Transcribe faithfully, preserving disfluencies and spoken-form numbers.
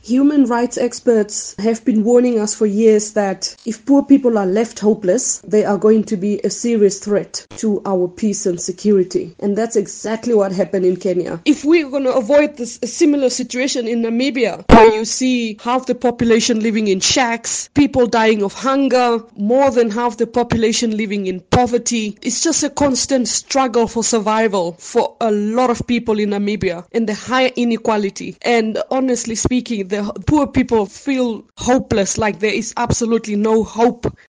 Human rights experts have been warning us for years that if poor people are left hopeless, they are going to be a serious threat to our peace and security. And that's exactly what happened in Kenya. If we're going to avoid this a similar situation in Namibia, where you see half the population living in shacks, people dying of hunger, more than half the population living in poverty, it's just a constant struggle for survival for a lot of people in Namibia, and the high inequality. And honestly speaking, the poor people feel hopeless, like there is absolutely no hope